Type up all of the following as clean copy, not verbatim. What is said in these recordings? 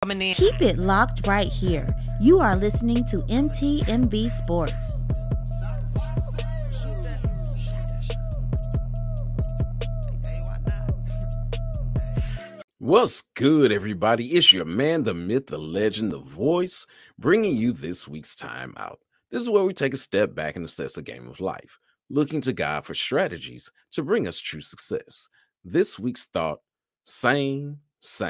coming in. Keep it locked right here. You are listening to MTMB Sports. What's good, everybody? It's your man, the myth, the legend, the voice, bringing you this week's Time Out. This is where we take a step back and assess the game of life, looking to God for strategies to bring us true success. This week's thought, same.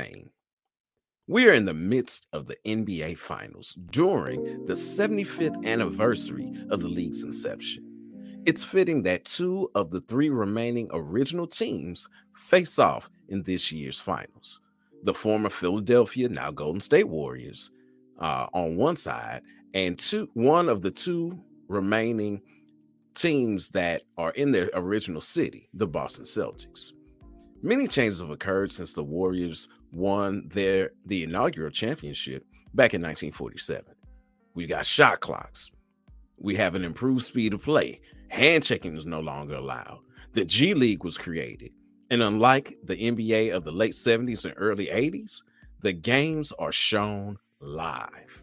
We are in the midst of the NBA Finals during the 75th anniversary of the league's inception. It's fitting that two of the three remaining original teams face off in this year's finals. The former Philadelphia, now Golden State Warriors, on one side, and one of the two remaining teams that are in their original city, the Boston Celtics. Many changes have occurred since the Warriors won the inaugural championship back in 1947. We've got shot clocks. We have an improved speed of play. Hand-checking is no longer allowed. The G League was created. And unlike the NBA of the late 70s and early 80s, the games are shown live.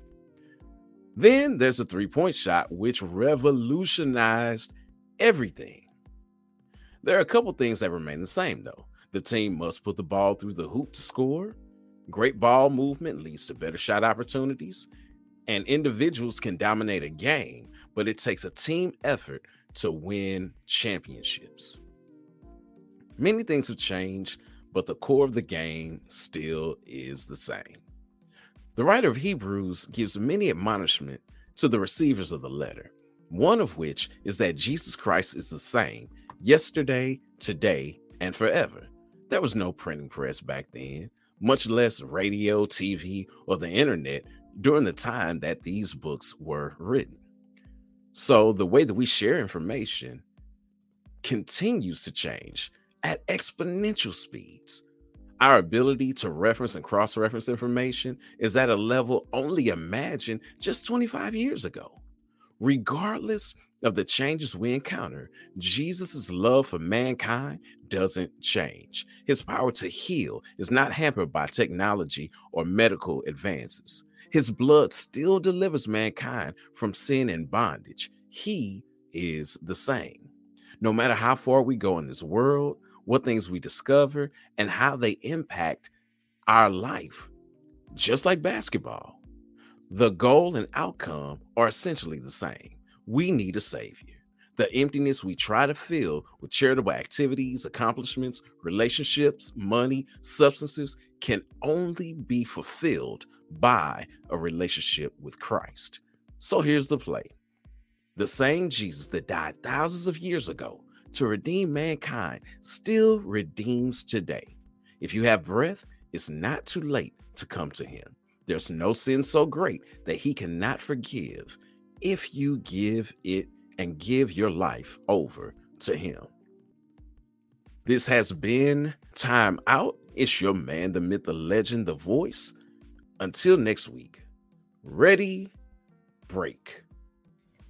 Then there's a three-point shot, which revolutionized everything. There are a couple things that remain the same, though. The team must put the ball through the hoop to score. Great ball movement leads to better shot opportunities. And individuals can dominate a game, but it takes a team effort to win championships. Many things have changed, but the core of the game still is the same. The writer of Hebrews gives many admonishment to the receivers of the letter, one of which is that Jesus Christ is the same yesterday, today, and forever. There was no printing press back then, much less radio, TV, or the internet during the time that these books were written. So the way that we share information continues to change at exponential speeds. Our ability to reference and cross-reference information is at a level only imagined just 25 years ago. Regardless of the changes we encounter, Jesus' love for mankind doesn't change. His power to heal is not hampered by technology or medical advances. His blood still delivers mankind from sin and bondage. He is the same. No matter how far we go in this world, what things we discover, and how they impact our life, just like basketball, the goal and outcome are essentially the same. We need a savior. The emptiness we try to fill with charitable activities, accomplishments, relationships, money, substances can only be fulfilled by a relationship with Christ. So here's the play. The same Jesus that died thousands of years ago to redeem mankind still redeems today. If you have breath, it's not too late to come to him. There's no sin so great that he cannot forgive if you give it and give your life over to him. This has been Time Out. It's your man, the myth, the legend, the voice. Until next week, ready, break.